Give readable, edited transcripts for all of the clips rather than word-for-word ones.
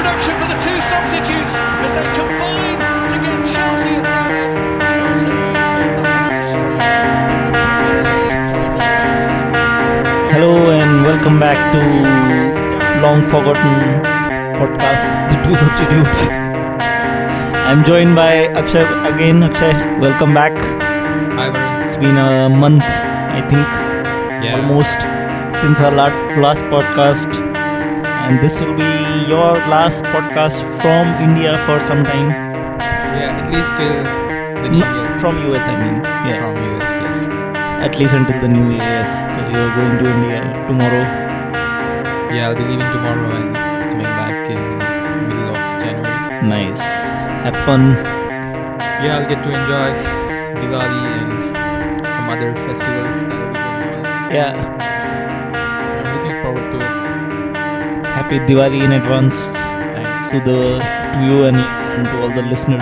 introduction for the two substitutes as they combine to get Chelsea at third. Chelsea on the home stretch in the Premier League title race. Hello and welcome back to long forgotten podcast, The Two Substitutes. I'm joined by Akshay again. Akshay, welcome back. Hi, Varun. It's been a month, I think, almost since our last podcast, and this will be your last podcast from India for some time. Yeah, at least till the new year. From US, I mean. Yeah, From US, yes. at least until the new year, yes, because you're going to India tomorrow. Yeah, I'll be leaving tomorrow and coming back in middle of January. Nice. Have fun. Yeah, I'll get to enjoy Diwali and some other festivals that will be going on. Yeah. I'm looking forward to it. Happy Diwali in advance Thanks. to you and to all the listeners.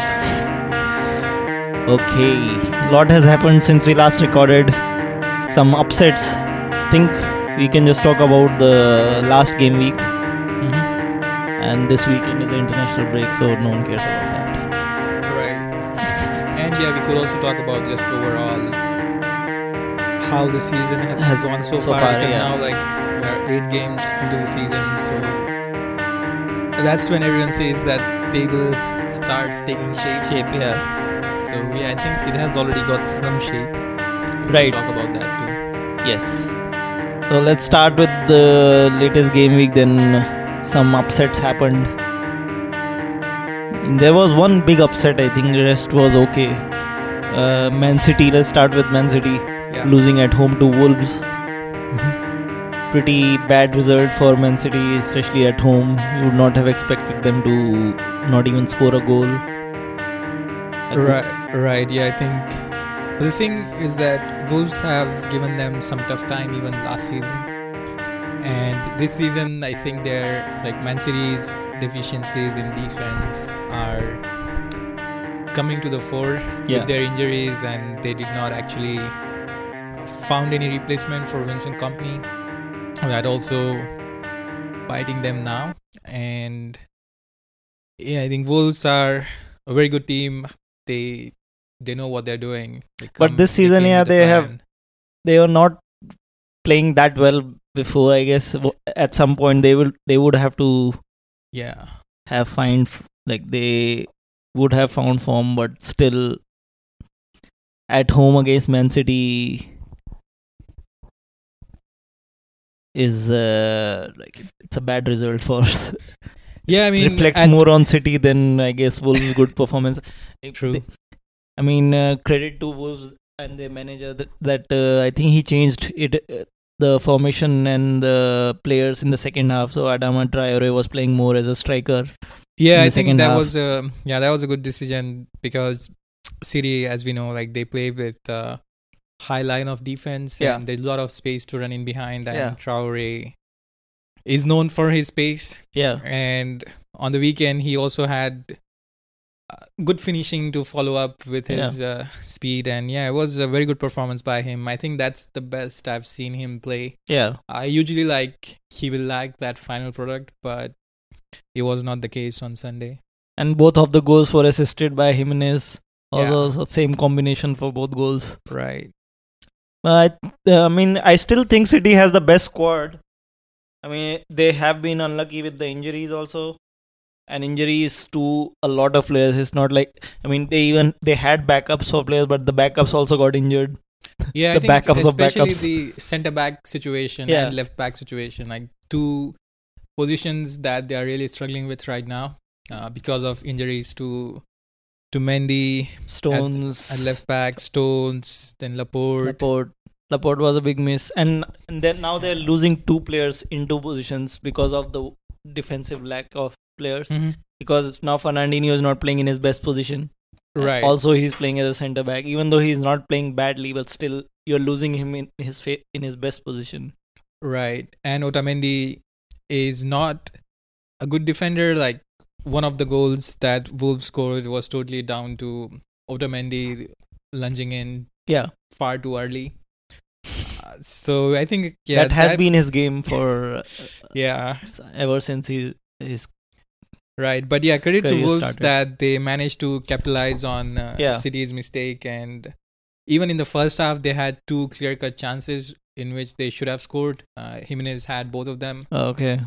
Okay, lot has happened since we last recorded. Some upsets. Think we can just talk about the last game week, and this weekend is the international break, so no one cares about that. Right. And yeah, we could also talk about just overall how the season has gone so far, because now like we are 8 games into the season, so that's when everyone says that table starts taking shape. Yeah. So yeah, I think it has already got some shape. We Right. can talk about that too. Yes. So let's start with the latest game week. Then some upsets happened. There was one big upset. I think the rest was okay. Man City. Let's start with Man City Yeah. losing at home to Wolves. Pretty bad result for Man City, especially at home. You would not have expected them to not even score a goal. Right. Yeah, I think the thing is that Wolves have given them some tough time even last season, and this season I think their Man City's deficiencies in defense are coming to the fore Yeah. with their injuries, and they did not actually found any replacement for Vincent Kompany. That also biting them now, and yeah, I think Wolves are a very good team. They know what they're doing. But this season, came yeah, with a they plan. they were not playing that well before. I guess at some point they would have to Yeah, have they would have found form, but still at home against Man City is it's a bad result for us. yeah. I mean, Reflects more on City than I guess Wolves' good performance. True. Credit to Wolves and their manager that I think he changed it. The formation and the players in the second half. So Adama Traore was playing more as a striker. Yeah, in I the think second that half. was a good decision, because City, as we know, they play with high line of defense, Yeah. and there's a lot of space to run in behind. And Yeah. Traore is known for his pace, Yeah. and on the weekend he also had good finishing to follow up with his speed, and yeah, it was a very good performance by him. I think that's the best I've seen him play. Yeah. I usually he will lack that final product, but it was not the case on Sunday. And both of the goals were assisted by Jimenez. Also, same combination for both goals. Right. But I still think City has the best squad. They have been unlucky with the injuries also, and injuries to a lot of players. It's not like they had backups for players, but the backups also got injured. Yeah, The I think backups of especially backups. the centre back situation Yeah. and left back situation, two positions that they are really struggling with right now because of injuries to Mendy Stones at left back, Stones, then Laporte. Laporte was a big miss, and then now they're losing 2 players in 2 positions because of the defensive lack of players. Mhm. Because now Fernandinho is not playing in his best position. Right. Also, he's playing as a centre back, even though he's not playing badly, but still you're losing him in his best position. Right. And Otamendi is not a good defender. One of the goals that Wolves scored was totally down to Otamendi lunging in Yeah, far too early. So I think that has been his game for yeah. ever since he's Right, but yeah, credit to Career Wolves started. that they managed to capitalize on Yeah. City's mistake, and even in the first half, they had two clear-cut chances in which they should have scored. Jimenez had both of them. Okay.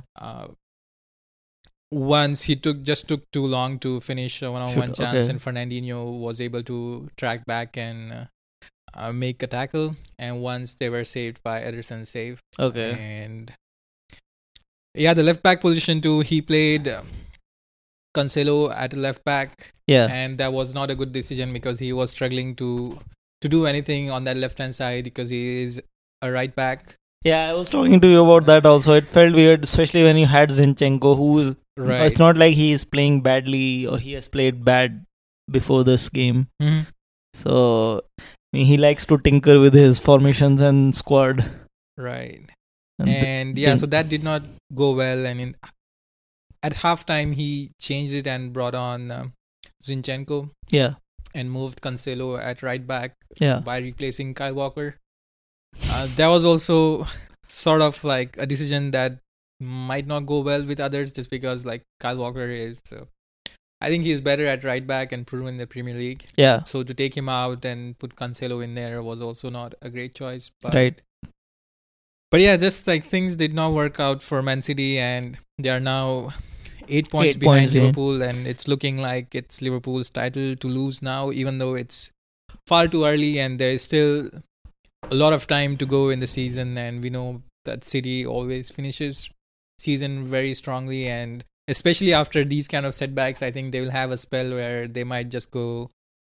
Once he took too long to finish a one-on-one Should- chance, okay. and Fernandinho was able to track back and make a tackle. And once they were saved by Ederson's save. Okay. And yeah, the left back position too. He played Cancelo at left back, Yeah. and that was not a good decision because he was struggling to do anything on that left hand side because he is a right back. Yeah, I was talking to you about that also. It felt weird, especially when you had Zinchenko, who is. Right. It's not like he is playing badly or he has played bad before this game. Mhm. So I mean, he likes to tinker with his formations and squad. Right. And And yeah, so that did not go well. And at halftime, he changed it and brought on Zinchenko yeah, and moved Cancelo at right back yeah, by replacing Kyle Walker. That was also sort of like a decision that might not go well with others just because like Kyle Walker is. I think he's better at right back and proven in the Premier League. yeah. So to take him out and put Cancelo in there was also not a great choice. But, Right. But yeah, just like things did not work out for Man City, and they are now 8 points 8 behind points, yeah. Liverpool, and it's looking like it's Liverpool's title to lose now, even though it's far too early and there is still a lot of time to go in the season. And we know that City always finishes season very strongly, and especially after these kind of setbacks, I think they will have a spell where they might just go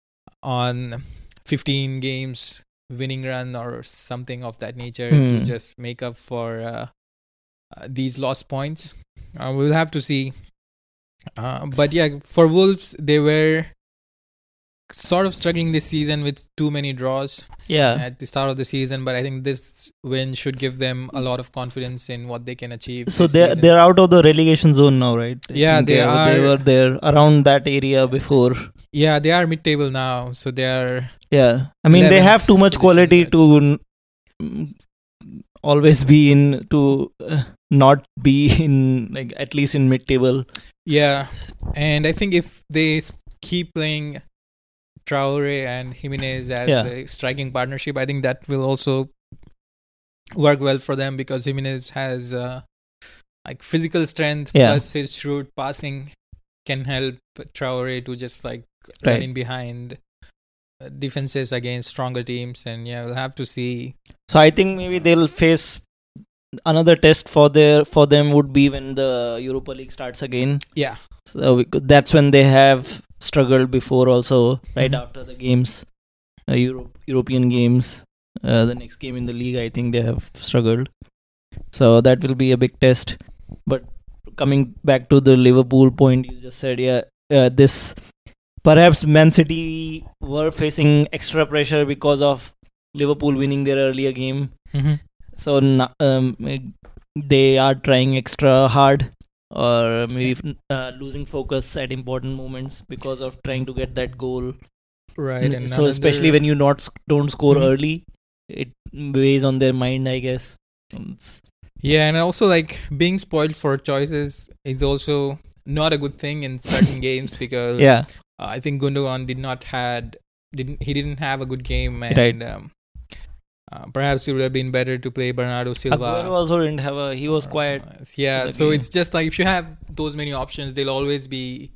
on 15 games winning run or something of that nature to just make up for these lost points. We'll have to see. But yeah, for Wolves, they were sort of struggling this season with too many draws Yeah. at the start of the season, but I think this win should give them a lot of confidence in what they can achieve. So this season. they're out of the relegation zone now, right? I Yeah, think they They are. were there around that area before. Yeah, they are mid-table now, so they are. Yeah, I mean they 11th have too much position, quality but- to always be in to not be in like at least in mid-table. Yeah, and I think if they keep playing Traore and Jimenez as Yeah. a striking partnership, I think that will also work well for them because Jimenez has like physical strength Yeah. plus his shrewd passing can help Traore to just like run Right. in behind defenses against stronger teams. And yeah, we'll have to see. So I think maybe they'll face another test for them would be when the Europa League starts again. Yeah. So that's when they have struggled before also, right Mhm. after the games, European games. The next game in the league, I think they have struggled. So that will be a big test. But coming back to the Liverpool point you just said, this perhaps Man City were facing extra pressure because of Liverpool winning their earlier game. So they are trying extra hard, or maybe losing focus at important moments because of trying to get that goal. Right. And So especially when you don't score Mhm. early, it weighs on their mind, I guess. Yeah, and also like being spoiled for choices is also not a good thing in certain games because Yeah, I think Gundogan didn't have a good game, and Right. Perhaps it would have been better to play Bernardo Silva. Aguero also didn't have he was quiet. Yeah, the so game. it's just like if you have those many options, it'll always be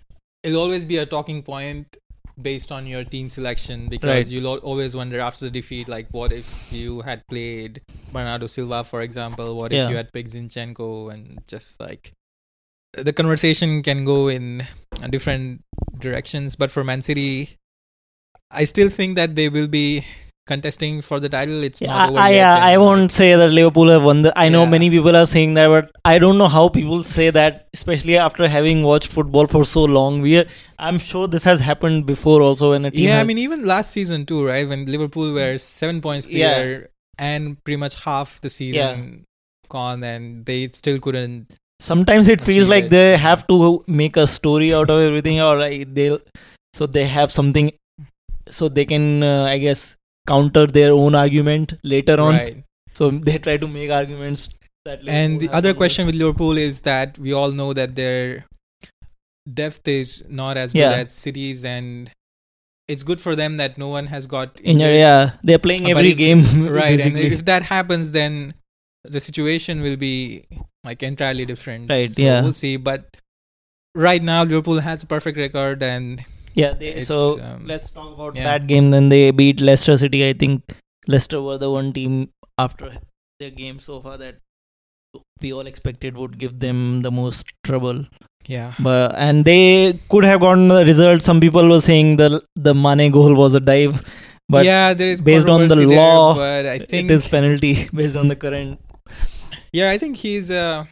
a talking point based on your team selection because Right. you'll always wonder after the defeat, like what if you had played Bernardo Silva, for example? What if Yeah. you had picked Zinchenko? And just like the conversation can go in different directions. But for Man City, I still think that they will be contesting for the title. It's not over yet. I and, won't say that Liverpool have won. I know Yeah. many people are saying that, but I don't know how people say that, especially after having watched football for so long. I'm sure this has happened before also when a team. Yeah, I has- mean, even last season too, right? When Liverpool were 7 points clear and pretty much half the season gone, and they still couldn't. sometimes it feels achieve like it. they have to make a story out of everything, or like they have something, so they can, I guess, counter their own argument later on. Right. So they try to make arguments that. And Liverpool the has other won. question with Liverpool is that we all know that their depth is not as good Yeah. as City's, and it's good for them that no one has got Injured, yeah. They're playing But every if- game. right, and basically. if that happens, then the situation will be like entirely different. Right, So yeah. we'll see. But right now, Liverpool has a perfect record, and Yeah, It's, so um, let's talk about yeah. that game. Then they beat Leicester City. I think Leicester were the one team after their game so far that we all expected would give them the most trouble. yeah, But and they could have gotten the result. Some people were saying the Mane goal was a dive, but yeah, there is based on the controversy there, law, but I think it is penalty based on the current. yeah, I think he's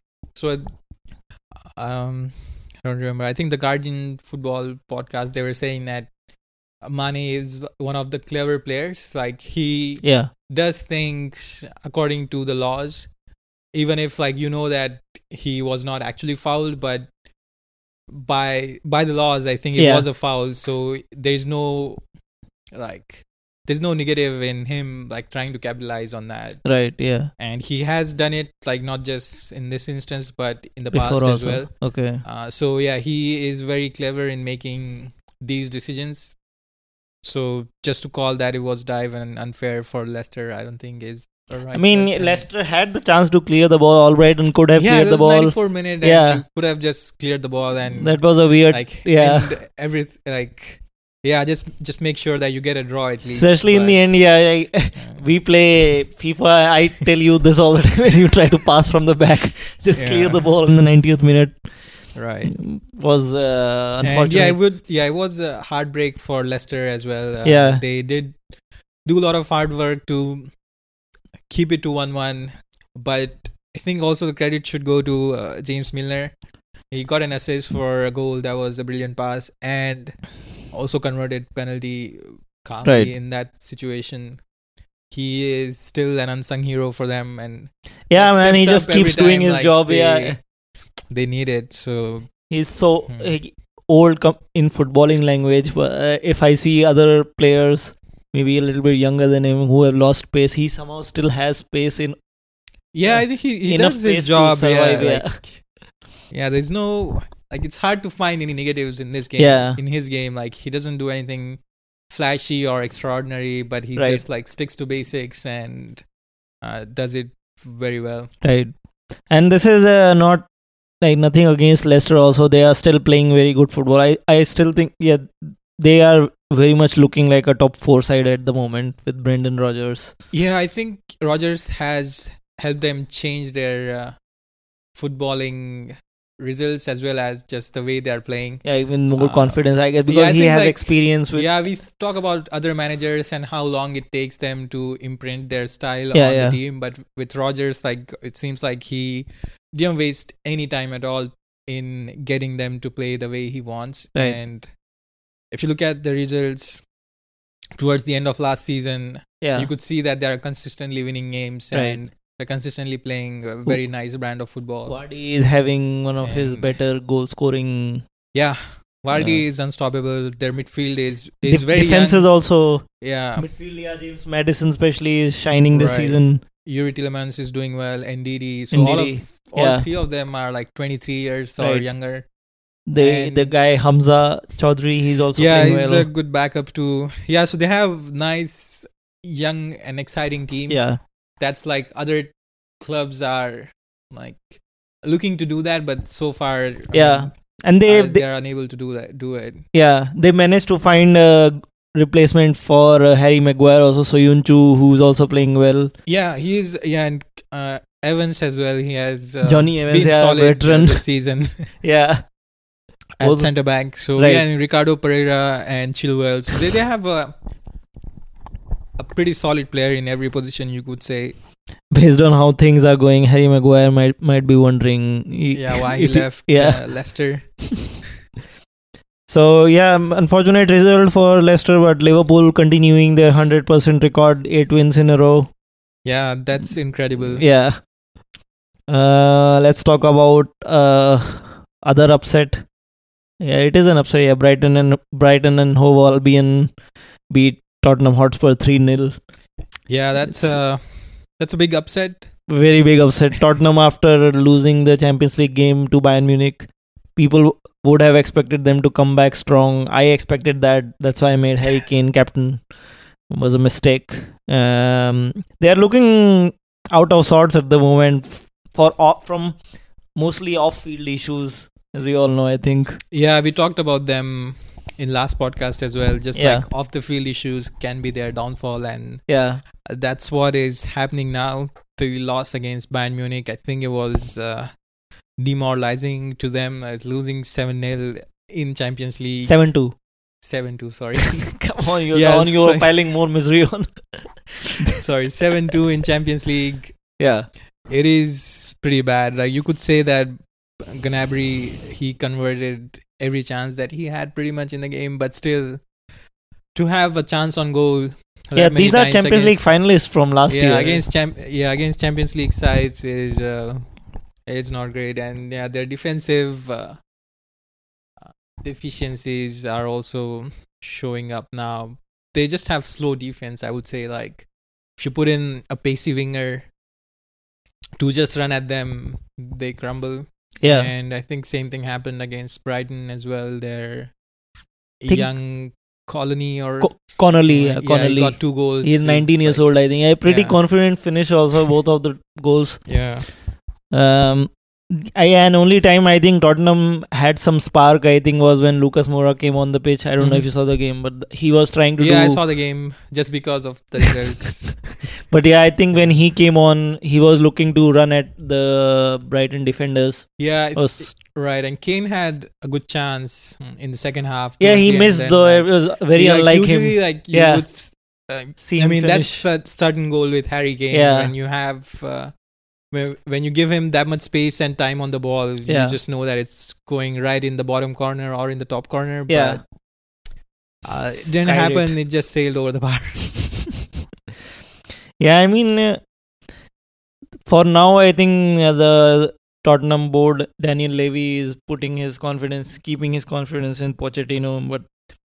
I don't remember. I think the Guardian football podcast, they were saying that Mane is one of the clever players. Like he Yeah, does things according to the laws, even if like you know that he was not actually fouled, but by the laws, I think it Yeah. was a foul. So there's no negative in him like trying to capitalize on that. right. Yeah, And he has done it like not just in this instance, but in the before past also. as well. Okay. So yeah, he is very clever in making these decisions. So just to call that it was dive and unfair for Leicester, I don't think is a right. I mean, question. Leicester had the chance to clear the ball all right and could have yeah, cleared it the was ball. 94 minutes. Yeah. And you could have just cleared the ball and That was a weird, like yeah. end just make sure that you get a draw at least. especially in the end. Yeah, we play FIFA. I tell you this all the time when you try to pass from the back, just clear Yeah. the ball in the 90th minute. right. Was And unfortunate. it was a heartbreak for Leicester as well. Yeah. They did do a lot of hard work to keep it to 1-1, but I think also the credit should go to James Milner. He got an assist for a goal that was a brilliant pass and also converted penalty calmly Right. in that situation. He is still an unsung hero for them, and Yeah, that man, he steps just up every keeps doing time, his like, job. they- Yeah, they need it. So he's so Hmm. old in footballing language. But if I see other players, maybe a little bit younger than him, who have lost pace, he somehow still has pace in. yeah, Uh, I think he enough does space his to job. survive, Yeah, yeah. like, yeah, there's no like it's hard to find any negatives in this game. Yeah. In his game, like he doesn't do anything flashy or extraordinary, but he Right. just like sticks to basics and does it very well. Right. And this is not like nothing against Leicester also. They are still playing very good football. I still think, yeah, they are very much looking like a top 4 side at the moment with Brendan Rodgers. Yeah, I think Rodgers has helped them change their footballing results as well as just the way they are playing. Yeah, even more Uh, confidence, I guess, because yeah, I he think, has like, experience with. Yeah, we talk about other managers and how long it takes them to imprint their style Yeah, on yeah. the team. But with Rodgers, like it seems like he didn't waste any time at all in getting them to play the way he wants. Right. And if you look at the results towards the end of last season, Yeah. you could see that they are consistently winning games Right. and they're consistently playing a very nice brand of football. Vardy is having one of his And- better goal scoring. Yeah, Vardy Yeah. is unstoppable. Their midfield is very defense young. is also. Yeah, Midfield, yeah, James Madison especially is shining this Right. season. Yuri Tillemans is doing well. NDD. So all NDD, all yeah. three of them are like 23 years or Right. younger. The And- guy Hamza Chaudhry, he's also Yeah, playing he's well. a good backup too. Yeah, so they have nice, young and exciting team. Yeah. That's like other clubs are like looking to do that, but so far, Yeah. And they are unable to do it. yeah, they managed to find a replacement for Harry Maguire, also Soyuncu, who's also playing well. Yeah, and Evans as well. He has Johnny Evans, been yeah, solid veteran. this season. Yeah. At Also- centre back. So Right. yeah, and Ricardo Pereira and Chilwell. So they have a pretty solid player in every position, you could say. Based on how things are going, Harry Maguire might be wondering. Yeah, why he if left Yeah. Leicester. So yeah, unfortunate result for Leicester, but Liverpool continuing their 100% record, 8 wins in a row. Yeah, that's incredible. Yeah. Let's talk about other upset. Yeah, it is an upset. Yeah, Brighton and Hove Albion beat Tottenham Hotspur 3-0. Yeah, that's a big upset. Very big upset. Tottenham, after losing the Champions League game to Bayern Munich, people would have expected them to come back strong. I expected that. That's why I made Harry Kane captain. It was a mistake. They are looking out of sorts at the moment from mostly off-field issues, as we all know, I think. Yeah, we talked about them in last podcast as well. Just Yeah. like off-the-field issues can be their downfall, and Yeah. that's what is happening now. The loss against Bayern Munich, I think it was demoralizing to them. Losing 7-0 in Champions League. 7-2. 7-2, sorry. Come on, you're Yes, sorry. piling more misery on. Sorry, 7-2 in Champions League. Yeah. It is pretty bad. Like, you could say that Gnabry, he converted every chance that he had pretty much in the game, but still, to have a chance on goal. Yeah, these are Champions League finalists from last year. Against Champions League sides is not great, and yeah, their defensive deficiencies are also showing up now. They just have slow defense, I would say. Like, if you put in a pacey winger to just run at them, they crumble. Yeah. And I think same thing happened against Brighton as well. Their young Colony or Connolly. he Connolly. got 2 goals. He's 19 years old, I think. A pretty Yeah. confident finish also, both of the goals. Yeah. And only time I think Tottenham had some spark, I think, was when Lucas Moura came on the pitch. I don't know if you saw the game, but he was trying to do... I saw the game just because of the results. But yeah, I think when he came on, he was looking to run at the Brighton defenders. Yeah, Was- right. And Kane had a good chance in the second half. Yeah, towards he the end, missed then, though. like, It was very like, unlike him. usually, like, you Yeah. would, See I him mean, finish. that's a starting goal with Harry Kane. Yeah. When you have... when you give him that much space and time on the ball, Yeah. you just know that it's going right in the bottom corner or in the top corner. Yeah. But it didn't Skied happen. It just sailed over the bar. Yeah, I mean, for now, I think the Tottenham board, Daniel Levy, is keeping his confidence in Pochettino. But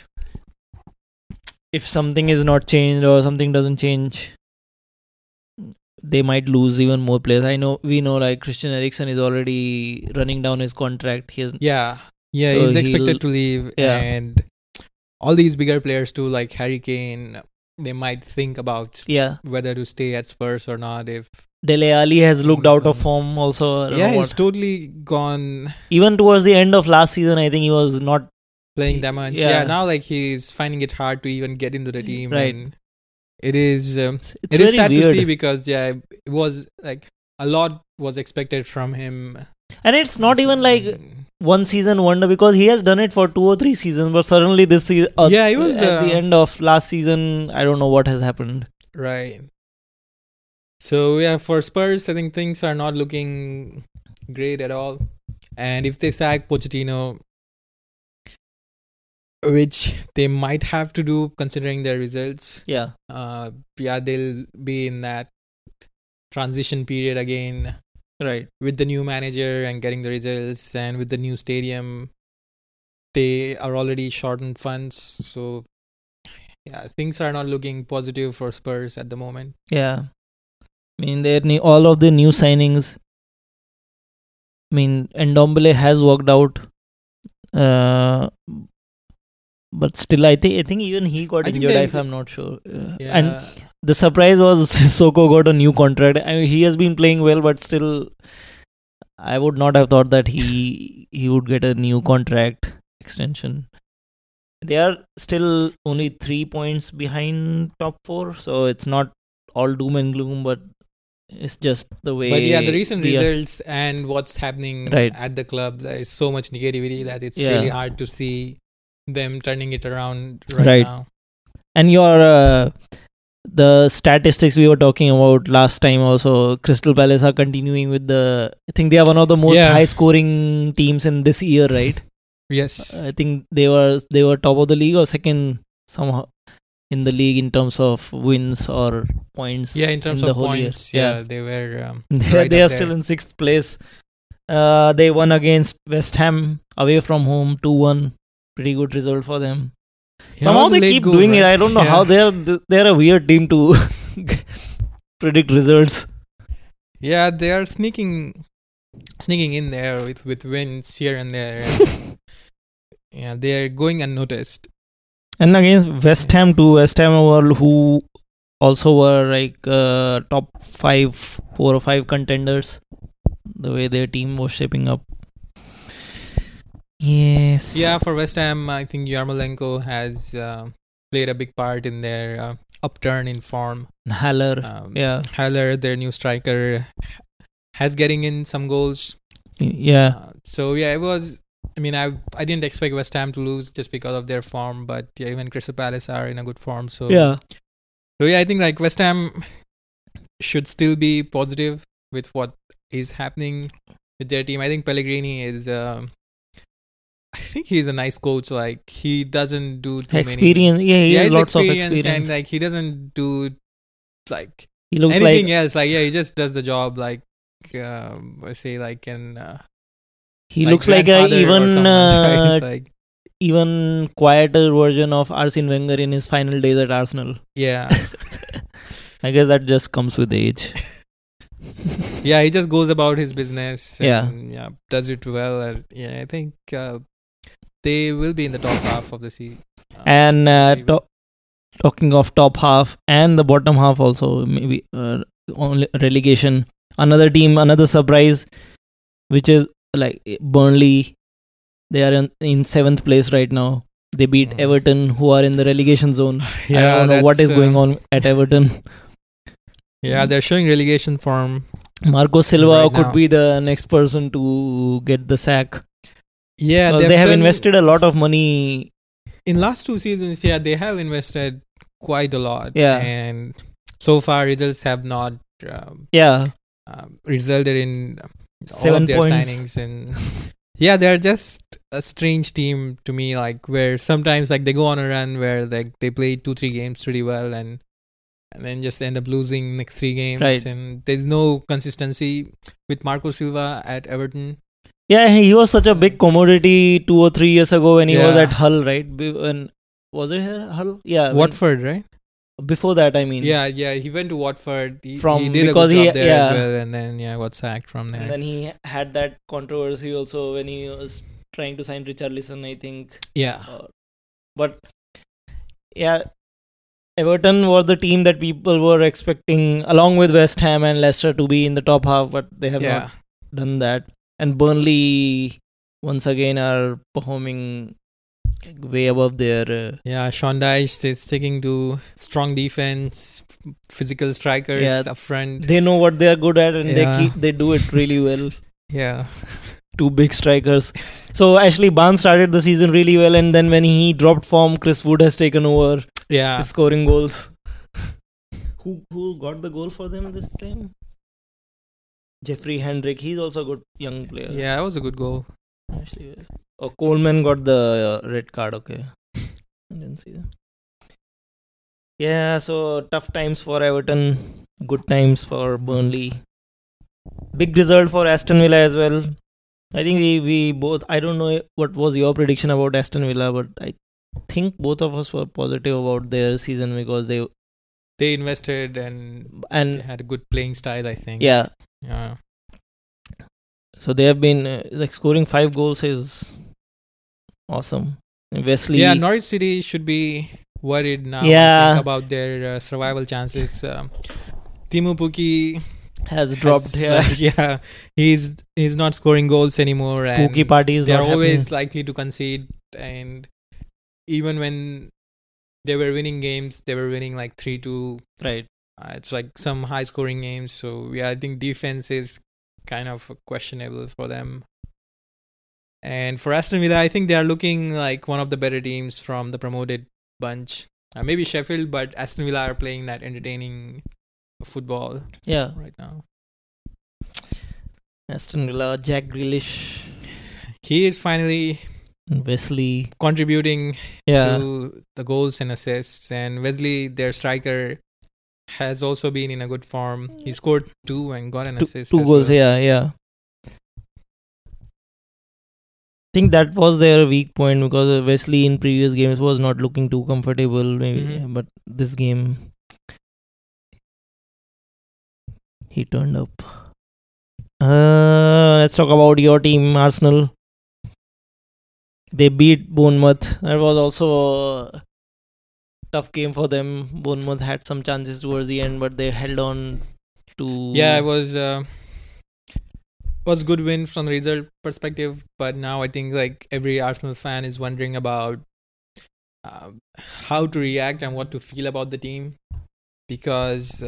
if something is not changed or something doesn't change, they might lose even more players. We know like Christian Eriksen is already running down his contract. He has, Yeah, So he's expected to leave, Yeah. and all these bigger players too, like Harry Kane, they might think about whether to stay at Spurs or not. If Dele Alli has looked Things out of don't- form also. I don't know he's what- totally gone Even towards the end of last season, I think he was not. playing that much. Yeah. Yeah, now like he's finding it hard to even get into the team, Right. and it is It's it is very sad weird. to see because it was like a lot was expected from him. And it's not even like one season wonder because he has done it for 2 or 3 seasons, but suddenly this season, Yeah, he was, at the end of last season. I don't know what has happened. Right. So yeah, for Spurs, I think things are not looking great at all. And if they sack Pochettino, which they might have to do considering their results, Yeah, they'll be in that transition period again right. with the new manager and getting the results, and with the new stadium, they are already short on funds. So yeah, things are not looking positive for Spurs at the moment. Yeah, I mean, all of the new signings. I mean, Ndombele has worked out, but still, I think even he got I think injured. they- If I'm not sure, Yeah. and the surprise was Sissoko got a new contract. I mean, he has been playing well, but still, I would not have thought that he would get a new contract extension. They are still only 3 points behind top 4, so it's not all doom and gloom, but it's just the way. But yeah, the recent we are- results and what's happening Right. at the club, there is so much negativity that it's Yeah. really hard to see them turning it around right Right. now. And your the statistics we were talking about last time also, Crystal Palace are continuing with I think they are one of the most Yeah. high scoring teams in this year, right? Yes. I think they were top of the league or second somehow in the league in terms of wins or points. Yeah, in terms the of whole year. points, yeah, they were They right are up still there. in 6th place. They won against West Ham away from home 2-1. Pretty good result for them. Yeah, Somehow it was a they late keep goal, doing it. right? I don't know Yeah. how they're a weird team to predict results. Yeah, they are sneaking in there with wins here and there. And Yeah, they're going unnoticed. And against West Ham too. West Ham were who also were like top 4 or 5 contenders. The way their team was shaping up. Yes. Yeah, for West Ham, I think Yarmolenko has played a big part in their upturn in form. Haller. Yeah. Haller, their new striker, has getting in some goals. Yeah. So yeah, it was. I mean, I didn't expect West Ham to lose just because of their form, but yeah, even Crystal Palace are in a good form. So Yeah. So yeah, I think like West Ham should still be positive with what is happening with their team. I think Pellegrini is. I think he's a nice coach. Like he doesn't do too experience. many. Yeah, he has he's lots of experienced experience. and like he doesn't do like He looks anything like else. Like yeah, he just does the job. Like I say like in. he like looks like a grandfather or even someone, right? It's like even quieter version of Arsene Wenger in his final days at Arsenal. yeah. I guess that just comes with age. Yeah, he just goes about his business. Yeah. And, yeah, does it well. Yeah, I think they will be in the top half of the season. And talking of top half and the bottom half also, maybe only relegation. Another team, another surprise, which is like Burnley. They are in 7th place right now. They beat Everton, who are in the relegation zone. Yeah, I don't know what is going on at Everton. Yeah, they're showing relegation form. Marco Silva right could now. be the next person to get the sack. Yeah, They have invested a lot of money. in last 2 seasons. Yeah, they have invested quite a lot. Yeah. And so far results have not Yeah. resulted in all 7 of their points. signings. And yeah, they're just a strange team to me. Like where sometimes like they go on a run where like they play 2-3 games pretty well and then just end up losing next 3 games. Right. And there's no consistency with Marco Silva at Everton. Yeah, he was such a big commodity 2 or 3 years ago when he was Yeah. at Hull, right? When was it Hull? Yeah. Watford, right? Before that, I mean. Yeah, he went to Watford. He From- did because a good he- job there yeah. as well, and then got sacked from there. And then he had that controversy also when he was trying to sign Richarlison, I think. yeah, But yeah, Everton were the team that people were expecting, along with West Ham and Leicester, to be in the top half, but they have not done that. And Burnley, once again, are performing way above their. yeah. Sean Dyche is sticking to strong defense, physical strikers Yeah. up front. They know what they are good at, and Yeah. they do it really well. Yeah, 2 big strikers. So Ashley Barnes started the season really well, and then when he dropped form, Chris Wood has taken over, yeah. scoring goals. Who got the goal for them this time? Jeffrey Hendrick. He's also a good young player. Yeah, that was a good goal. Actually, oh, Coleman got the red card. Okay, I didn't see that. Yeah, so tough times for Everton, good times for Burnley. Big result for Aston Villa as well. I think we both. I don't know what was your prediction about Aston Villa, but I think both of us were positive about their season because They invested and they had a good playing style, I think. yeah. Yeah. So they have been like scoring 5 goals is awesome. Wesley. Yeah, Norwich City should be worried now Yeah. I think, about their survival chances. Timo Pukki has dropped here. yeah, he's not scoring goals anymore, and Pookie party is they're not always happening. likely to concede. And even when they were winning games, they were winning like 3-2. Right. It's like some high scoring games. So yeah, I think defense is kind of questionable for them. And for Aston Villa, I think they are looking like one of the better teams from the promoted bunch. Maybe Sheffield, but Aston Villa are playing that entertaining football Yeah. right now. Aston Villa, Jack Grealish, He is finally Wesley. contributing Yeah. to the goals and assists. And Wesley, their striker, has also been in a good form. He scored 2 and got an assist. 2 as goals. well. Yeah. I think that was their weak point because Wesley in previous games was not looking too comfortable. Maybe, Mhm. but this game he turned up. Let's talk about your team, Arsenal. they beat Bournemouth. That was also a tough game for them. Bournemouth had some chances towards the end, but they held on to. Yeah, it was good win from the result perspective, but now I think like every Arsenal fan is wondering about how to react and what to feel about the team, because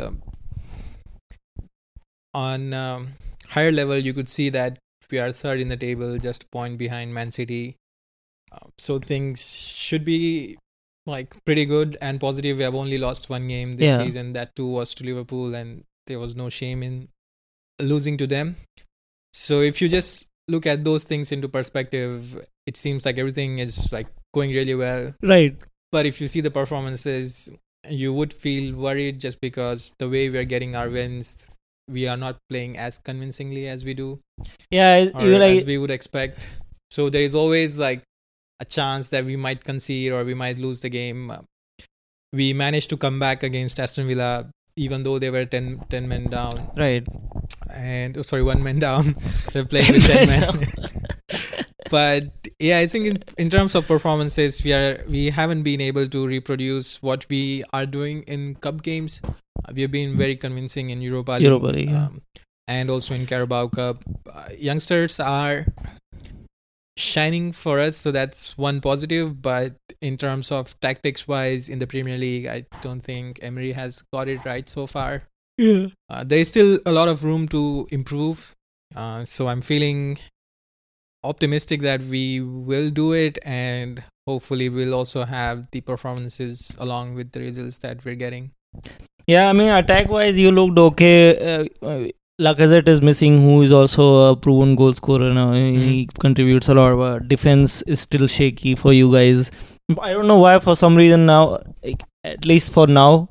on higher level you could see that we are third in the table, just a point behind Man City. So things should be like pretty good and positive. We have only lost one game this season. That too was to Liverpool, and there was no shame in losing to them. So if you just look at those things into perspective, it seems like everything is like going really well. Right. But if you see the performances, you would feel worried just because the way we are getting our wins, we are not playing as convincingly as we do. Yeah, or as we would expect. So there is always like a chance that we might concede or we might lose the game. We managed to come back against Aston Villa, even though they were 10 men down. Right. And 1 man down. They're playing with 10 men. But yeah, I think in terms of performances, we haven't been able to reproduce what we are doing in cup games. We have been very convincing in Europa League, and also in Carabao Cup. Youngsters are shining for us, so that's one positive. But in terms of tactics wise in the Premier League, I don't think Emery has got it right so far. Yeah. There is still a lot of room to improve, so I'm feeling optimistic that we will do it, and hopefully we'll also have the performances along with the results that we're getting. Yeah, I mean, attack wise you looked okay. Lacazette is missing, who is also a proven goal scorer now. He contributes a lot, but defense is still shaky for you guys. I don't know why, for some reason now, at least for now,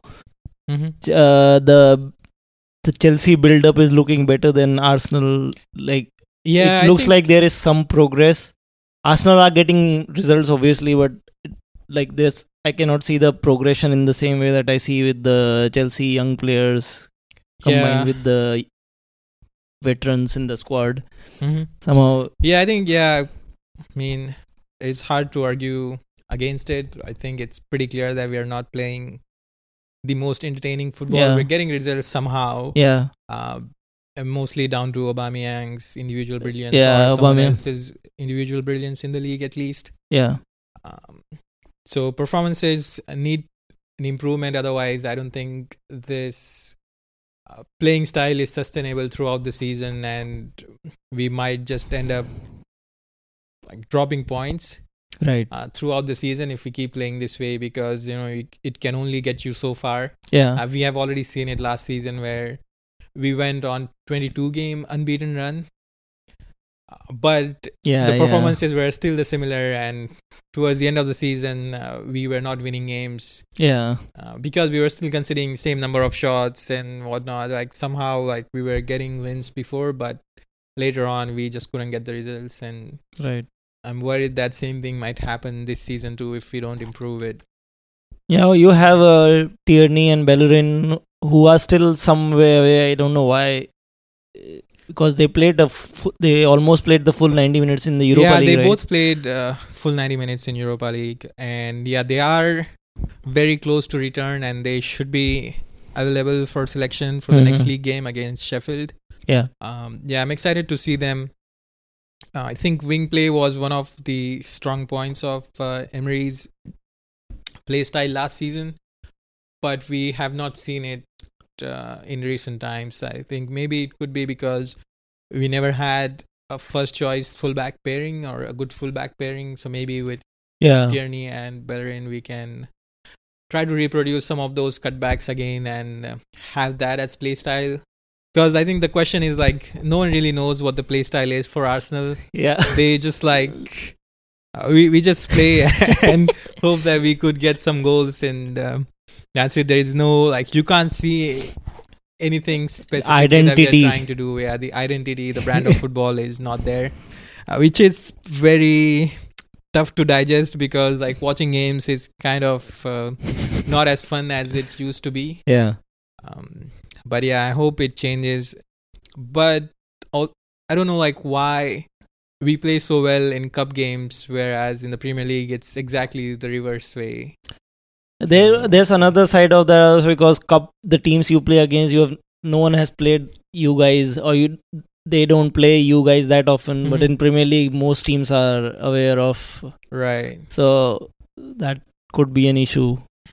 the Chelsea build up is looking better than Arsenal. Like, yeah, it looks like there is some progress. Arsenal are getting results, obviously, but like this, I cannot see the progression in the same way that I see with the Chelsea young players combined with the veterans in the squad. Somehow. Yeah, I think, I mean, it's hard to argue against it. I think it's pretty clear that we are not playing the most entertaining football. We're getting results somehow. Yeah. Mostly down to Aubameyang's individual brilliance, or someone else's individual brilliance in the league at least. Yeah. So performances need an improvement. Otherwise, I don't think this playing style is sustainable throughout the season, and we might just end up like dropping points throughout the season if we keep playing this way, because it can only get you so far. We have already seen it last season where we went on 22-game unbeaten run, but the performances were still the similar, and towards the end of the season we were not winning games because we were still conceding same number of shots and whatnot. Like somehow like we were getting wins before, but later on we just couldn't get the results, and I'm worried that same thing might happen this season too if we don't improve it. Yeah, you have Tierney and Bellerin who are still somewhere. I don't know why, because they played they almost played the full 90 minutes in the Europa League. Yeah, they both played full 90 minutes in Europa League, and they are very close to return, and they should be available for selection for the next league game against Sheffield. I'm excited to see them. I think wing play was one of the strong points of Emery's play style last season, but we have not seen it in recent times. I think maybe it could be because we never had a first choice fullback pairing or a good fullback pairing. So maybe with Tierney and Bellerin we can try to reproduce some of those cutbacks again and have that as play style. Because I think the question is like no one really knows what the play style is for Arsenal. They just like we just play and hope that we could get some goals, and that's it. There is no like you can't see anything specific that we are trying to do. The identity, the brand of football is not there, which is very tough to digest because like watching games is kind of not as fun as it used to be. But I hope it changes. But I don't know like why we play so well in cup games, whereas in the Premier League it's exactly the reverse way. There's another side of that also, because the teams you play against, no one has played you guys, or they don't play you guys that often. But in Premier League, most teams are aware of. Right. So that could be an issue.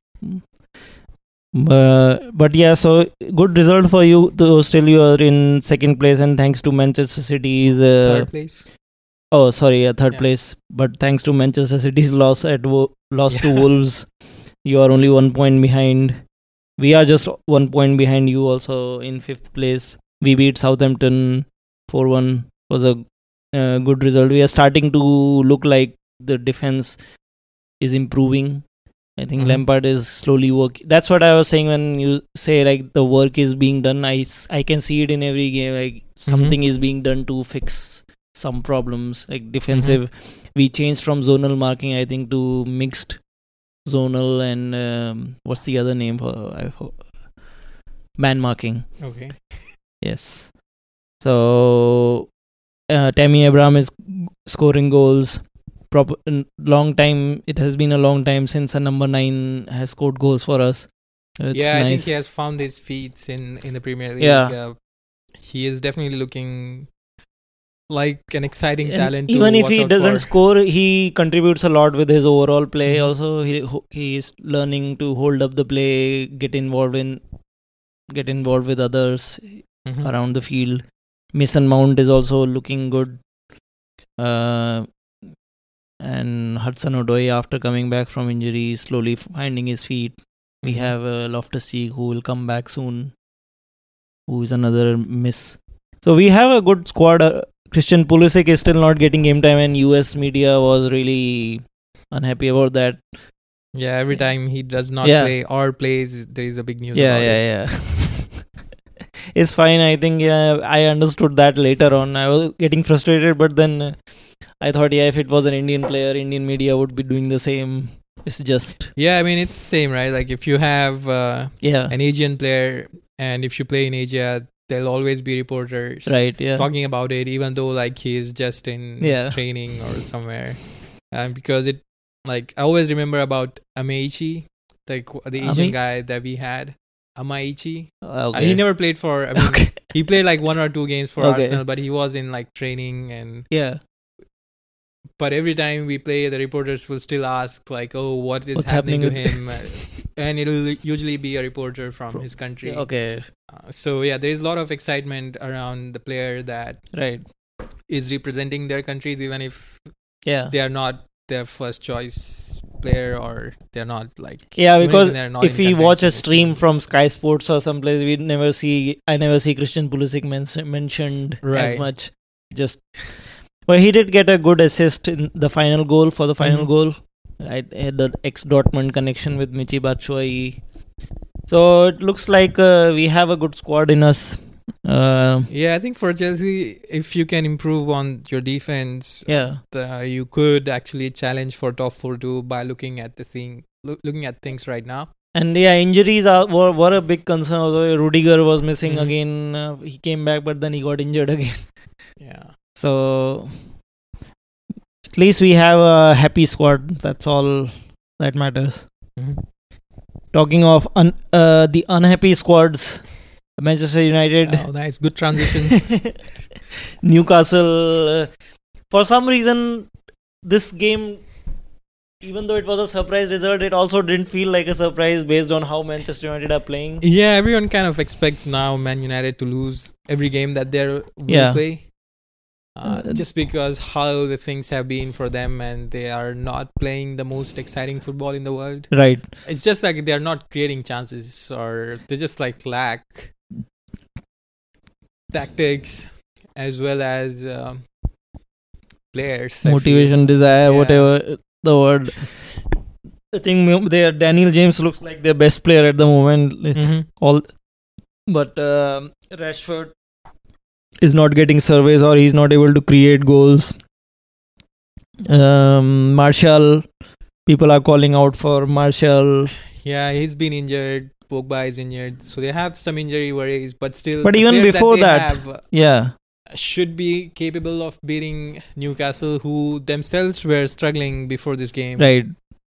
But yeah, so good result for you. Though still you are in second place, and thanks to Manchester City's third place. Oh, sorry, third place. But thanks to Manchester City's loss to Wolves, you are only 1 point behind. We are just 1 point behind you also in fifth place. We beat Southampton 4-1. Was a good result. We are starting to look like the defense is improving. I think Lampard is slowly working. That's what I was saying when you say like the work is being done. I can see it in every game. Like something is being done to fix some problems, like defensive. We changed from zonal marking, I think, to mixed zonal and what's the other name for man marking. Okay. Yes. So Tammy Abraham is scoring goals. Long time. It has been a long time since a number 9 has scored goals for us. It's I nice. think he has found his feet in the Premier League. Yeah. He is definitely looking like an exciting And talent. Even to if watch he out doesn't for. score, he contributes a lot with his overall play. Also, he is learning to hold up the play, get involved with others around the field. Mason Mount is also looking good. And Hudson Odoi, after coming back from injury, is slowly finding his feet. We have Loftus-Cheek, who will come back soon, who is another miss. So we have a good squad. Christian Pulisic is still not getting game time, and US media was really unhappy about that. Yeah, every time he does not play or plays, there is a big news about it. Yeah. It's fine. I think I understood that later on. I was getting frustrated, but then I thought, if it was an Indian player, Indian media would be doing the same. It's just... Yeah, I mean, it's the same, right? Like if you have an Asian player and if you play in Asia, there'll always be reporters talking about it, even though like he is just in training or somewhere. Because it, like, I always remember about Amaichi, like the Asian guy that we had. Amaichi. He never played for... I mean, he played like 1 or 2 games for Arsenal, but he was in like training and... Yeah. But every time we play, the reporters will still ask like, "Oh, what's happening to him?" And it'll usually be a reporter from his country. Okay. So yeah, there is a lot of excitement around the player that is representing their countries, even if they are not their first choice player or they're not like... Yeah, because if we watch a stream from Sky Sports or someplace, I never see Christian Pulisic mentioned as much. Well, he did get a good assist in the final goal for the final goal. The ex-Dortmund connection with Michy Batshuayi. So it looks like we have a good squad in us. I think for Chelsea, if you can improve on your defense, you could actually challenge for top 4 too by looking at things right now. And injuries were a big concern. Also, Rudiger was missing again. He came back, but then he got injured again. Yeah. So at least we have a happy squad. That's all that matters. Talking of the unhappy squads, Manchester United. Oh, nice. Good transition. Newcastle. For some reason, this game, even though it was a surprise result, it also didn't feel like a surprise based on how Manchester United are playing. Yeah, everyone kind of expects now Man United to lose every game that they will play. Just because how the things have been for them, and they are not playing the most exciting football in the world. Right. It's just like they are not creating chances, or they just like lack tactics as well as players. Motivation, desire, whatever the word. I think Daniel James looks like their best player at the moment. But Rashford is not getting surveys, or he's not able to create goals. Martial, people are calling out for Martial. Yeah, he's been injured. Pogba is injured, so they have some injury worries. But still, but even before that, should be capable of beating Newcastle, who themselves were struggling before this game. Right.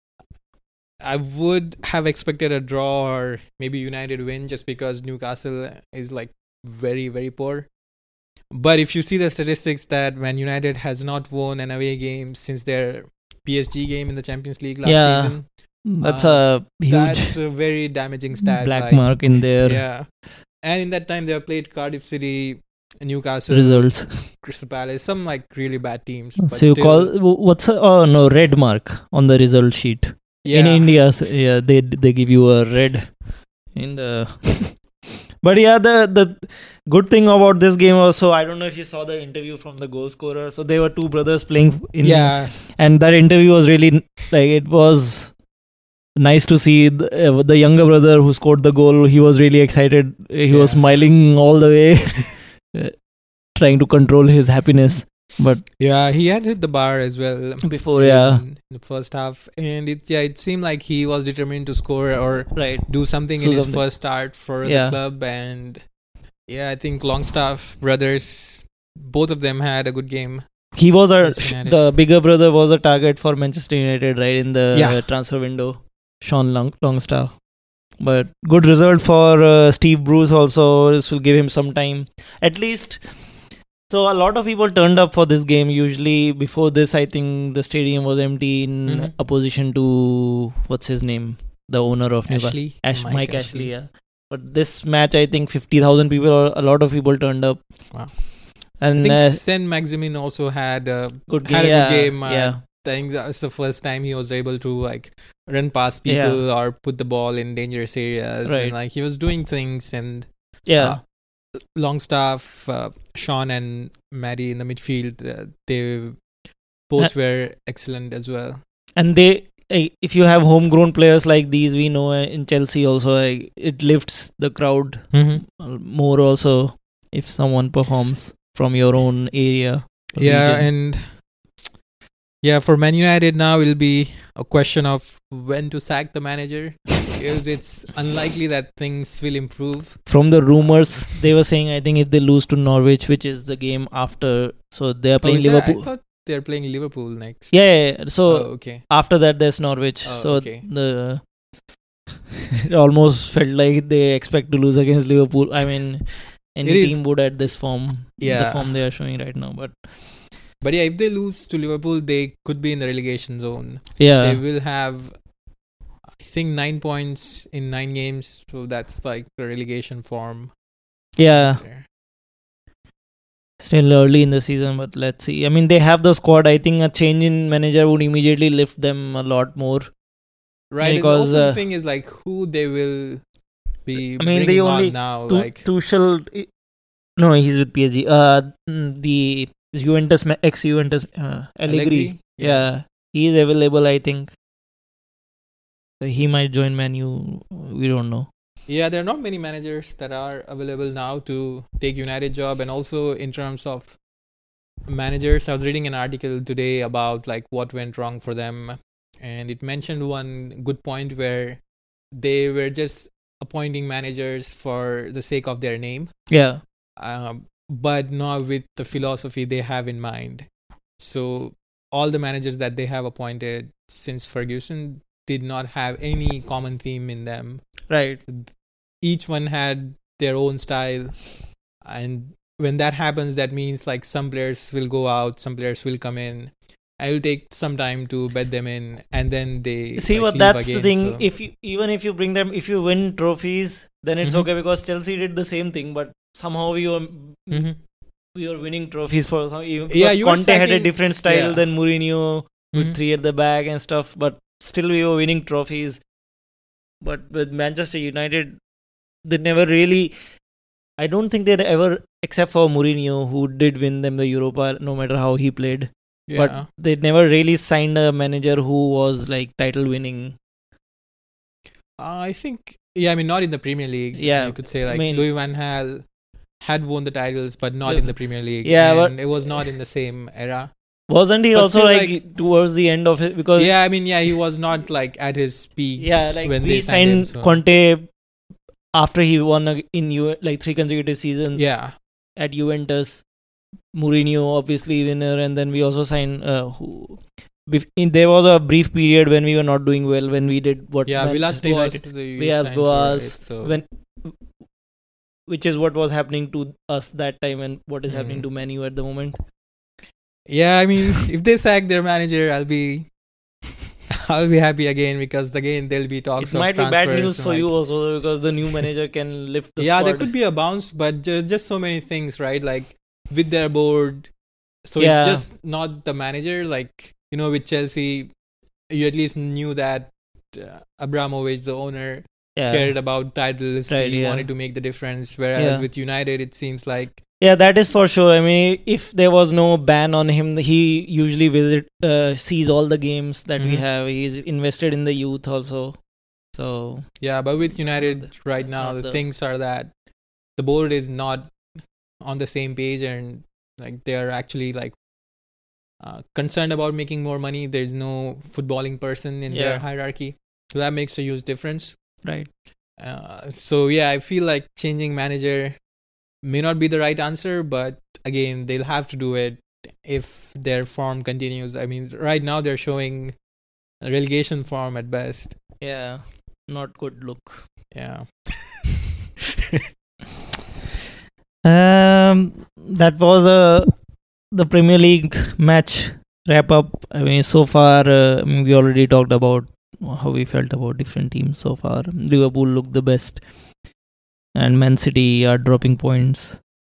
I would have expected a draw or maybe United win, just because Newcastle is like very, very poor. But if you see the statistics, that Man United has not won an away game since their PSG game in the Champions League last season. That's a huge That's a very damaging stat. black mark in their Yeah. And in that time, they have played Cardiff City, Newcastle, results. Crystal Palace, some like really bad teams. So But you still, call red mark on the result sheet. yeah. In India, they give you a red in the. But yeah, the good thing about this game also, I don't know if you saw the interview from the goal scorer. So they were two brothers playing in. Yeah. And that interview was really like, it was nice to see the younger brother who scored the goal. He was really excited. He was Yeah. smiling all the way, trying to control his happiness. But Yeah, he had hit the bar as well before, yeah, in the first half, and it seemed like he was determined to score or right. do something So in his something. first start for Yeah. the club. And yeah, I think Longstaff brothers, both of them had a good game. He was Manchester United. the bigger brother was a target for Manchester United, right, in the Yeah. transfer window. Sean Longstaff. But good result for Steve Bruce also. This will give him some time. At least. So a lot of people turned up for this game. Usually before this, I think the stadium was empty in Mhm. opposition to, what's his name? The owner of Newcastle. Ashley, Mike Ashley, yeah. But this match, I think 50,000 people, or a lot of people turned up. Wow. And I think Saint Maximin also had a good had game. a good game. Yeah. I think that was the first time he was able to like run past people or put the ball in dangerous areas. Right. And like he was doing things, and Yeah. Longstaff, Sean and Maddie in the midfield, they both were excellent as well. And if you have homegrown players like these, we know in Chelsea also, it lifts the crowd more also if someone performs from your own area. Yeah, region. and yeah, for Man United now it'll be a question of when to sack the manager. Because it's unlikely that things will improve. From the rumors, they were saying, I think if they lose to Norwich, which is the game after, so they are playing is that- Liverpool. I thought they're playing Liverpool next. Yeah. So Okay. after that, there's Norwich. Oh, so okay. it almost felt like they expect to lose against Liverpool. I mean, any It is- team would at this form, the Yeah. form they are showing right now. But But yeah, if they lose to Liverpool, they could be in the relegation zone. yeah, They will have, I think, 9 points in 9 games. So that's like the relegation form. yeah. there. Still early in the season, but let's see. I mean, they have the squad. I think a change in manager would immediately lift them a lot more. Right. Because, and also the thing is like who they will be I mean, they bringing only on now. Tuchel. No, he's with PSG. The Juventus ex-Juventus Allegri. Yeah, he is available. I think so he might join Man U. We don't know. Yeah, there are not many managers that are available now to take United job. And also in terms of managers, I was reading an article today about like what went wrong for them, and it mentioned one good point where they were just appointing managers for the sake of their name, Yeah, but not with the philosophy they have in mind. So all the managers that they have appointed since Ferguson did not have any common theme in them. right. Each one had their own style, and when that happens, that means like some players will go out, some players will come in. I will take some time to bed them in, and then they See, like, what leave that's again, the thing. so- If you bring them, if you win trophies, then it's Mhm. okay, because Chelsea did the same thing, but somehow we were Mhm. winning trophies for some. Even Yeah, because you were Conte had a sacking- different style yeah. than Mourinho with Mhm. 3 at the back and stuff, but still we were winning trophies. But with Manchester United, they never really. I don't think they'd ever, except for Mourinho, who did win them the Europa, no matter how he played. Yeah. But they never really signed a manager who was like title winning. I think, I mean, not in the Premier League. Yeah, you could say like I mean- Louis van Gaal had won the titles, but not The- in the Premier League. Yeah, and but- it was not in the same era. Wasn't he But also still, like towards the end of it? Because Yeah, I mean, he was not like at his peak. yeah, like when we they signed him, signed so- Conte after he won in like 3 consecutive seasons Yeah. at Juventus. Mourinho, obviously winner, and then we also signed there was a brief period when we were not doing well, when we did what Villas Manchester United, Villas-Boas, when which is what was happening to us that time and what is happening to Man U at the moment. Yeah, I mean, if they sack their manager, I'll be happy again, because again there'll be talks. It might be bad news for you also, because the new manager can lift the squad. There could be a bounce, but there's just so many things, right? Like with their board, so it's just not the manager. Like, you know, with Chelsea, you at least knew that Abramovich, the owner, cared about titles. He wanted to make the difference. Whereas with United, it seems like. Yeah, that is for sure. I mean, if there was no ban on him, he usually sees all the games that we have. He's invested in the youth also. So yeah, but with United right now, the things are that the board is not on the same page, and like they are actually like concerned about making more money. There's no footballing person in their hierarchy, so that makes a huge difference. Right. So yeah, I feel like changing manager may not be the right answer, but again, they'll have to do it if their form continues. I mean, right now they're showing a relegation form at best. Yeah, not good look. Yeah. That was the Premier League match wrap up. I mean, so far, we already talked about how we felt about different teams so far. Liverpool looked the best, and Man City are dropping points.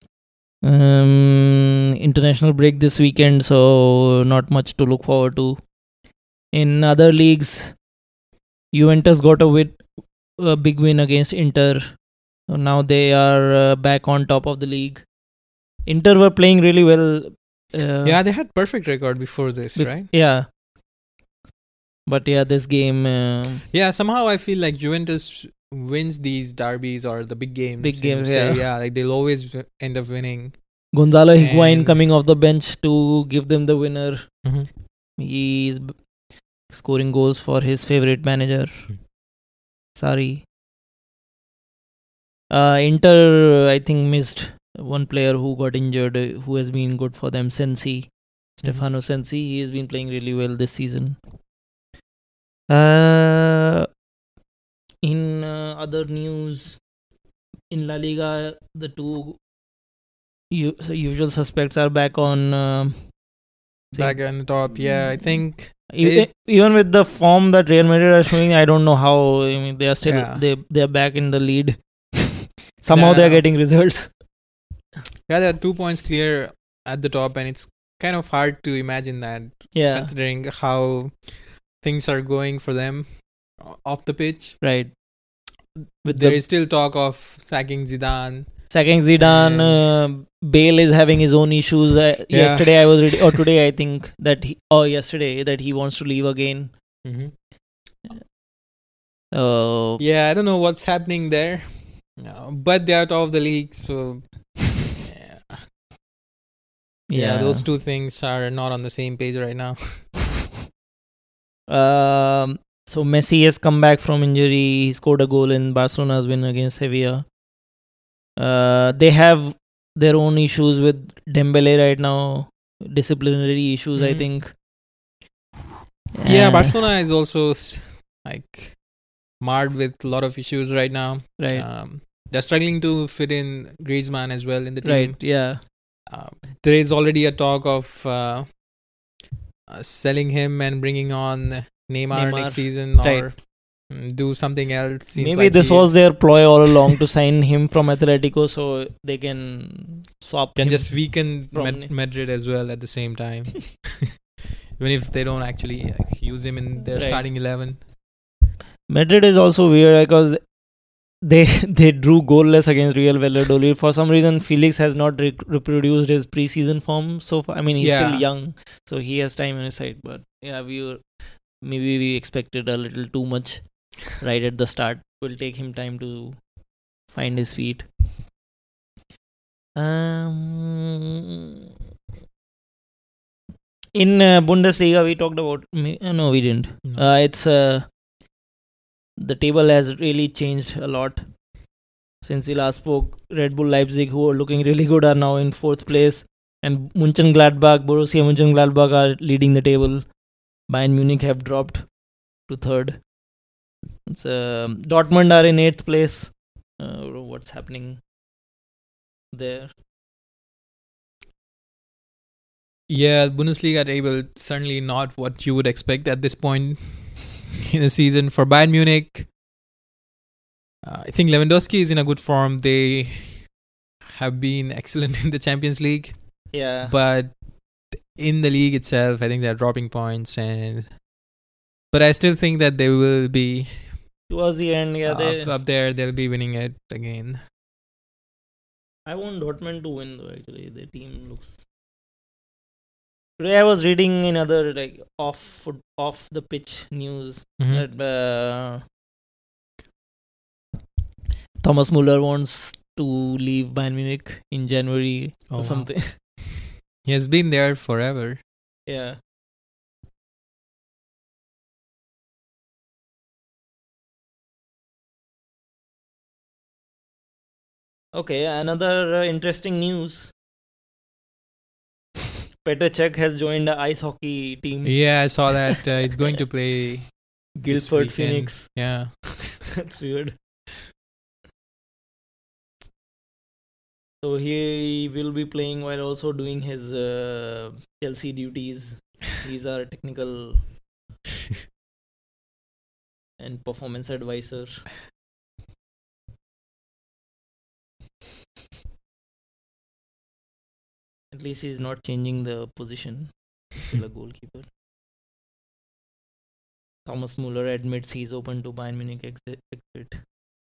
International break this weekend, so not much to look forward to. In other leagues, Juventus got a big win against Inter. So now they are back on top of the league. Inter were playing really well. They had perfect record before this, right? Yeah. But yeah, this game. Somehow I feel like Juventus wins these derbies or the big games. Yeah. Like they'll always end up winning. Gonzalo Higuain coming off the bench to give them the winner. Mm-hmm. He's scoring goals for his favorite manager, Sarri. Inter, I think, missed one player who got injured, who has been good for them, Sensi. Stefano Sensi. He has been playing really well this season. In other news, in La Liga, the two usual suspects are back on the top. Yeah, I think even with the form that Real Madrid are showing, I don't know how. I mean, they are still they are back in the lead. Somehow they are getting results. Yeah, they are 2 points clear at the top, and it's kind of hard to imagine that. Yeah, considering how things are going for them off the pitch. Right. There is still talk of sacking Zidane. Bale is having his own issues. Yesterday I was reading, or today I think yesterday that he wants to leave again. Mm-hmm. I don't know what's happening there. But they are top of the league, so those two things are not on the same page right now. So Messi has come back from injury. He scored a goal in Barcelona's win against Sevilla. They have their own issues with Dembele right now, disciplinary issues, I think. Barcelona is also like marred with a lot of issues right now. Right. They're struggling to fit in Griezmann as well in the team. Right. Yeah. There is already a talk of selling him and bringing on Neymar next season, or do something else. Maybe this was their ploy all along to sign him from Atletico, so they can swap. Can just weaken Madrid as well at the same time, even if they don't actually use him in their starting 11. Madrid is also weird because they drew goalless against Real Valladolid. For some reason, Felix has not reproduced his preseason form so far. I mean, he's still young, so he has time on his side. But maybe we expected a little too much right at the start. It will take him time to find his feet. In Bundesliga, we talked about. No, we didn't. It's the table has really changed a lot since we last spoke. Red Bull Leipzig, who are looking really good, are now in 4th place. And Mönchengladbach, Borussia Mönchengladbach are leading the table. Bayern Munich have dropped to third. Dortmund are in 8th place. What's happening there? Yeah, Bundesliga table certainly not what you would expect at this point in the season. For Bayern Munich, I think Lewandowski is in a good form. They have been excellent in the Champions League, Yeah. but in the league itself, I think they're dropping points. But I still think that they will be Towards the end, up there. They'll be winning it again. I want Dortmund to win though. Actually, the team looks. Today I was reading in other like off the pitch news Mhm. that Thomas Muller wants to leave Bayern Munich in January Oh, or wow. something. He has been there forever. Yeah. Okay, another interesting news. Petr Cech has joined the ice hockey team. Yeah, I saw that he's going to play this Guildford weekend. Phoenix. Yeah. That's weird. So he will be playing while also doing his Chelsea duties. He's our technical and performance advisor. At least he's not changing the position. Still a goalkeeper. Thomas Muller admits he's open to Bayern Munich exit.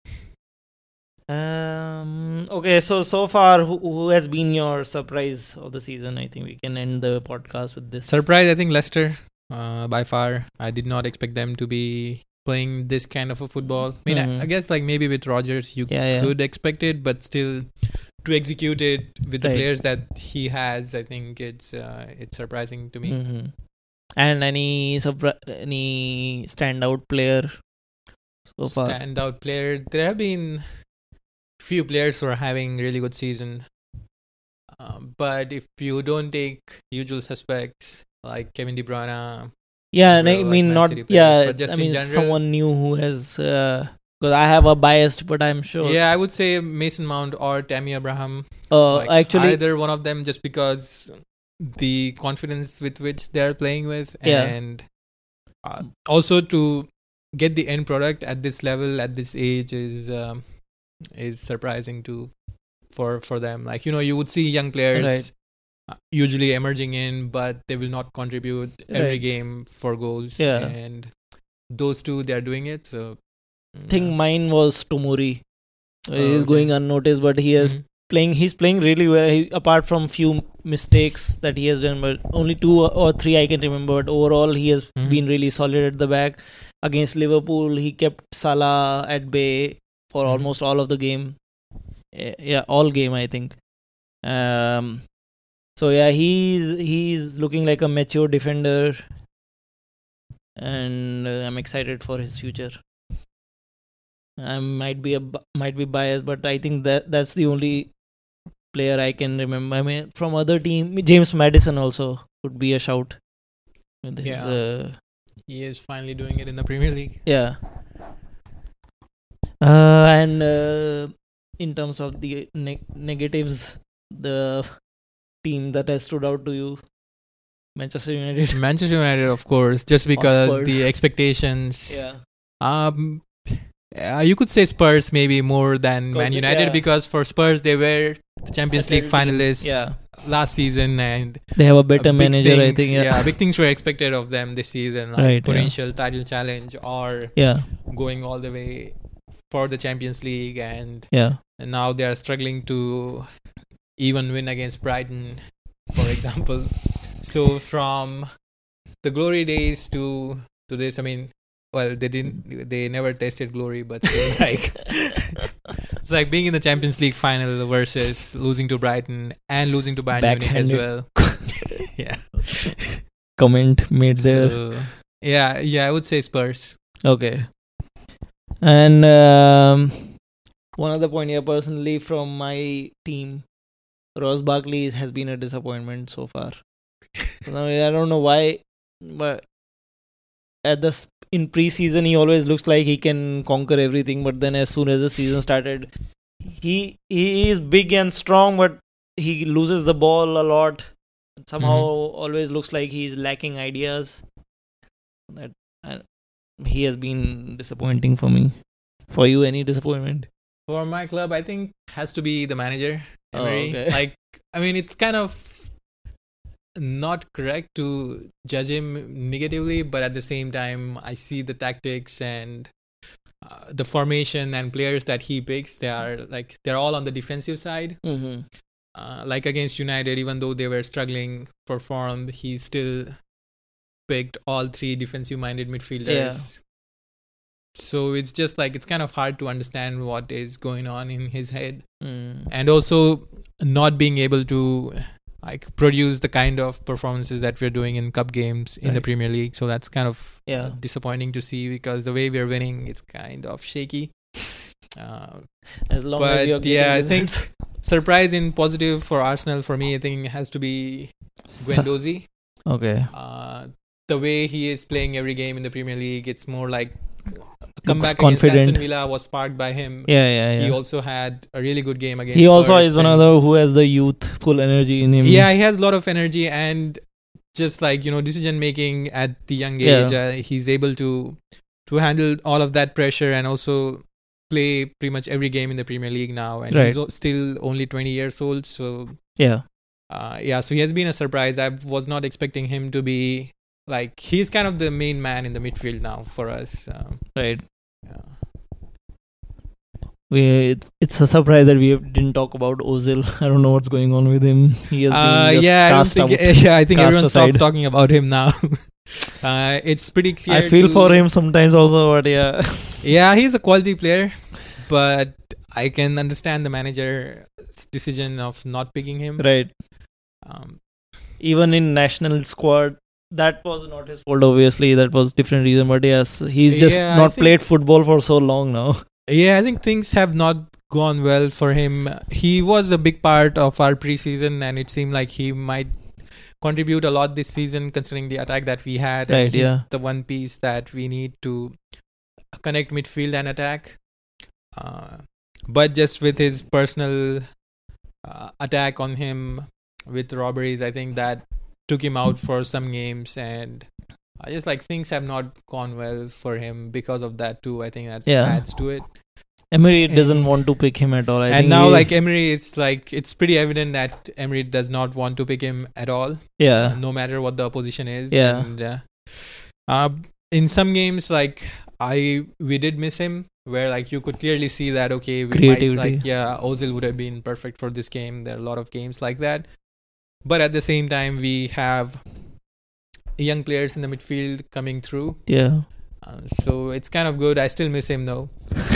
Okay, so far, who has been your surprise of the season? I think we can end the podcast with this. Surprise, I think Leicester, by far. I did not expect them to be playing this kind of a football. I mean, Mhm. I guess like maybe with Rodgers, you Yeah. could expect it, but still to execute it with the Right. players that he has, I think it's surprising to me. Mhm. And any standout player so far? Standout player. There have been few players who are having really good season. But if you don't take usual suspects like Kevin De Bruyne, Yeah, and I like mean Man not. City players, Yeah, but just I in mean general- someone new who has. Because I have a biased, but I'm sure. yeah, I would say Mason Mount or Tammy Abraham. Like, Actually, either one of them, just because the confidence with which they're playing with, Yeah. and also to get the end product at this level at this age is surprising too for them. Like, you would see young players Right. usually emerging in, but they will not contribute every Right. game for goals. Yeah. And those two, they're doing it. So I think mine was Tomori. He's okay. going unnoticed, but he is Mhm. he's playing really well. Apart from few mistakes that he has done, but only 2 or 3 I can remember. But overall, he has Mhm. been really solid at the back. Against Liverpool, he kept Salah at bay for Mhm. almost all of the game. Yeah, all game I think. So yeah, he's looking like a mature defender, and I'm excited for his future. I might be biased, but I think that's the only player I can remember. I mean, from other team, James Maddison also would be a shout. With his, Yeah. He is finally doing it in the Premier League. yeah. And in terms of the negatives, the team that has stood out to you, Manchester United. Manchester United, of course, just because Spurs. the expectations. Yeah. You could say Spurs maybe more than Because Man United, yeah. because for Spurs they were the Champions League Settled team. finalists Yeah. last season, and They have a better big manager, I things- think. Yeah. big things were expected of them this season, like Right, yeah. potential title challenge or Yeah. going all the way for the Champions League, and Yeah. now they are struggling to even win against Brighton, for example. So from the glory days to this, I mean, well, they never tasted glory, but still, like it's like being in the Champions League final versus losing to Brighton and losing to Bayern Munich as Backhanded. well. Yeah. Comment made there. So, yeah, I would say Spurs. Okay. And one other point here, personally, from my team, Ross Barkley has been a disappointment so far. I don't know why, but in preseason he always looks like he can conquer everything, but then as soon as the season started, he is big and strong, but he loses the ball a lot. Somehow always looks like he's lacking ideas. He has been disappointing for me. For you, any disappointment? For my club, I think has to be the manager, Oh, Emery. okay. It's kind of not correct to judge him negatively, but at the same time, I see the tactics and the formation and players that he picks. They're all on the defensive side. Mm-hmm. Like against United, even though they were struggling for form, he still picked all three defensive-minded midfielders. Yeah. So it's just like it's kind of hard to understand what is going on in his head, Mm. and also not being able to like produce the kind of performances that we're doing in cup games in the Right. Premier League. So that's kind of Yeah. disappointing to see because the way we're winning is kind of shaky. As long as But you're getting yeah, I results. think surprise in positive for Arsenal for me, I think it has to be Guendouzi. Okay. The way he is playing every game in the Premier League, it's more like a comeback against confident. Aston Villa was sparked by him. Yeah. He also had a really good game against He also Spurs is one and- of the who has the youthful energy in him. Yeah, he has a lot of energy and just like, decision making at the young age. He's able to handle all of that pressure and also play pretty much every game in the Premier League now. And Right. he's still only 20 years old. So, Yeah. so he has been a surprise. I was not expecting him to be like, he's kind of the main man in the midfield now for us. Right. Yeah. It's a surprise that we didn't talk about Ozil. I don't know what's going on with him. He has been just I don't cast think. out. I think cast everyone stopped aside. talking about him now. It's pretty clear. I feel for him sometimes also, but yeah. Yeah, he's a quality player, but I can understand the manager's decision of not picking him. Right. Um, Even in national squad, that was not his fault. Obviously, that was different reason. But yes, he's just Yeah, I not think- played football for so long now. yeah, I think things have not gone well for him. He was a big part of our preseason, and it seemed like he might contribute a lot this season, considering the attack that we had. Right, And he's yeah. the one piece that we need to connect midfield and attack. But just with his personal attack on him with robberies, I think that took him out for some games, and I just like things have not gone well for him because of that too. I think that Yeah. adds to it. Emery doesn't And- want to pick him at all. I And think now, he- like Emery, it's pretty evident that Emery does not want to pick him at all, yeah, no matter what the opposition is. Yeah. And in some games, like we did miss him, where like you could clearly see that okay, we Creativity. might Ozil would have been perfect for this game. There are a lot of games like that, but at the same time, we have young players in the midfield coming through. yeah. So it's kind of good. I still miss him though.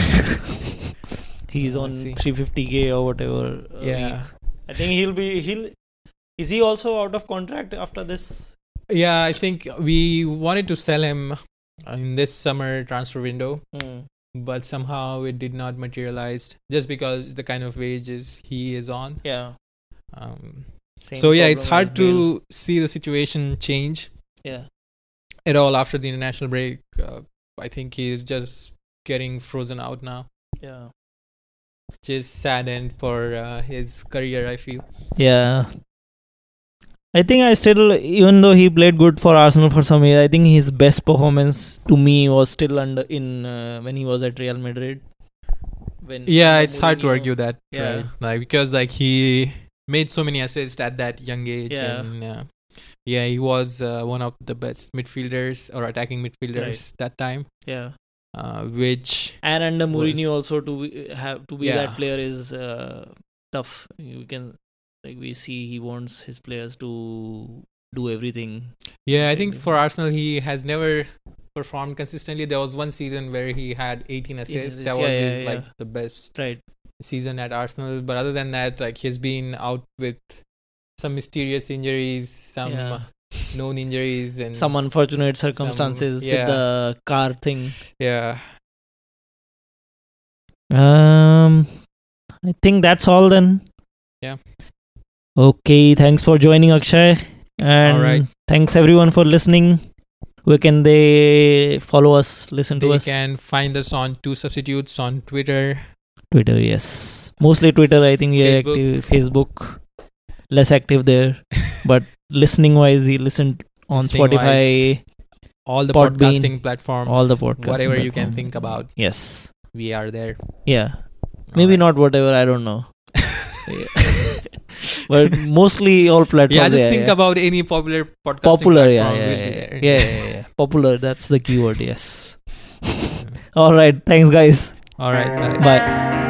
He's on Let's see. 350k or whatever. a Yeah. week. I think he'll. Is he also out of contract after this? Yeah, I think we wanted to sell him in this summer transfer window, but somehow it did not materialize just because the kind of wages he is on. Yeah. So Same yeah, it's problem hard as Bale. to see the situation change Yeah. at all after the international break. I think he's just getting frozen out now, Yeah. which is sad end for his career, I feel. Yeah. I think I still, even though he played good for Arsenal for some years, I think his best performance to me was still when he was at Real Madrid. Yeah, under it's hard to Mourinho. argue that, Yeah. right? Like because like he made so many assists at that young age, Yeah. and he was one of the best midfielders or attacking midfielders Right. that time. Yeah. Which And under was- Mourinho also to be Yeah. that player is tough. You can we see he wants his players to do everything. I think for Arsenal he has never performed consistently. There was one season where he had 18 assists. assists, That was yeah, his yeah, like yeah. the best Right. season at Arsenal. But other than that, like he's been out with some mysterious injuries, some Yeah. known injuries, and Some unfortunate circumstances yeah. with the car thing. yeah. I think that's all then. Yeah. Okay, thanks for joining, Akshay. And Alright. thanks everyone for listening. Where can they follow us, listen to They us? can find us on Two Substitutes on Twitter. Twitter, yes. Mostly Twitter, I think we are Facebook. active. Facebook, less active there. But listening wise, he listened on Listening-wise, Spotify, All the Podbean, podcasting platforms. all the podcasting Whatever you can platform. think about, Yes. we are there. Yeah. Maybe not whatever, I don't know. But mostly all platforms. Yeah, just think about any popular podcasting popular, platform. yeah, will yeah, be there. yeah. Popular, that's the keyword, yes. All right, thanks guys. All right. Bye. Bye.